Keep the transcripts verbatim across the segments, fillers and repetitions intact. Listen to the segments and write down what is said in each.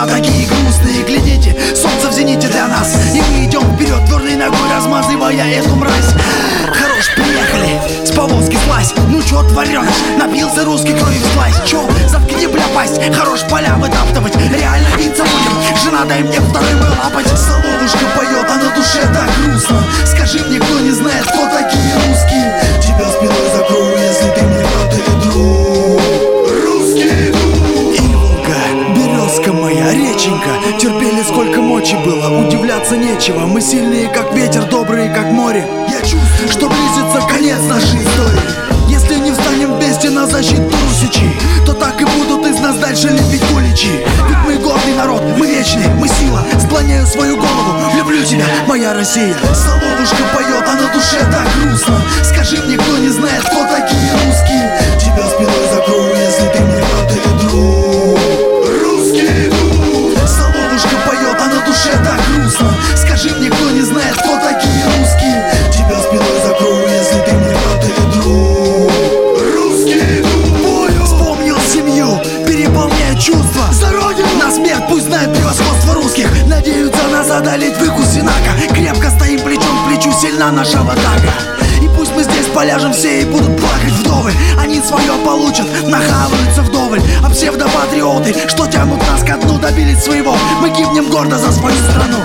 времена такие грустные. Глядите, солнце в зените для нас, и мы идем вперед твердой ногой, размазывая эту мразь. Хорош, приехали, с повозки слазь. Ну чё творёшь? Напился русский крови вслазь. Чё, заткни, бля, пасть. Хорош поля вытаптывать, реально биться будем. Жена, дай мне вторым лапать. Соловушка поет, а на душе так грустно. Скажи мне, кто не знает, кто такие русские. Тебя спиной закрою, если ты мне брат или друг. Русский друг. Иволга, березка моя, реченька. Терпели сколько мочи было, удивляться нечего. Мы сильные, как ветер, добрые, как море. Я чувствую, что близится конец нашей истории. Если не встанем вместе на защиту русичей, то так и будут из нас дальше лепить куличи. Ведь мы гордый народ, мы вечные, мы сила. Склоняю свою голову, люблю тебя, моя Россия. Соловушка поет, а на душе так грустно. Скажи мне, кто не знает, кто такие русские. Тебя спиной закрою, если ты мне брат или друг. Русский друг. Соловушка поет, а на душе так грустно. Скажи мне, кто не знает, кто такие русские. Тебя спиной закрою, если ты мне брат или друг. Русский друг. Вспомнил семью, переполняет чувства за родину. На смерть пусть знает превосходство русских. Надеются нас одолеть в ику Синака. Крепко стоим плечом к плечу, сильна наша ватага. И пусть мы здесь поляжем все и будут плакать вдовы. Они свое получат, нахаваются вдоволь. А псевдопатриоты, что тянут нас ко дну, добились своего. Мы гибнем гордо за свою страну.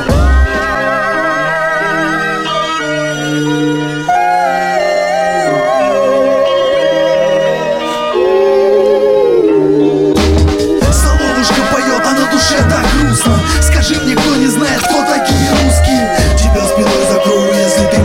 Соловушка поет, а на душе так грустно. Скажи мне, кто не знает, кто такие русские. Тебя спиной закрою, если ты